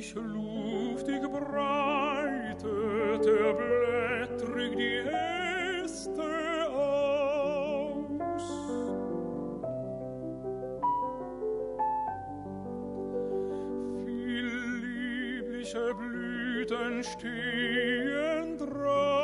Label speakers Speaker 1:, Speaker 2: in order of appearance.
Speaker 1: sich luftig breitet, er blättrig die Äste aus. Viel liebliche Blüten stehen drauf,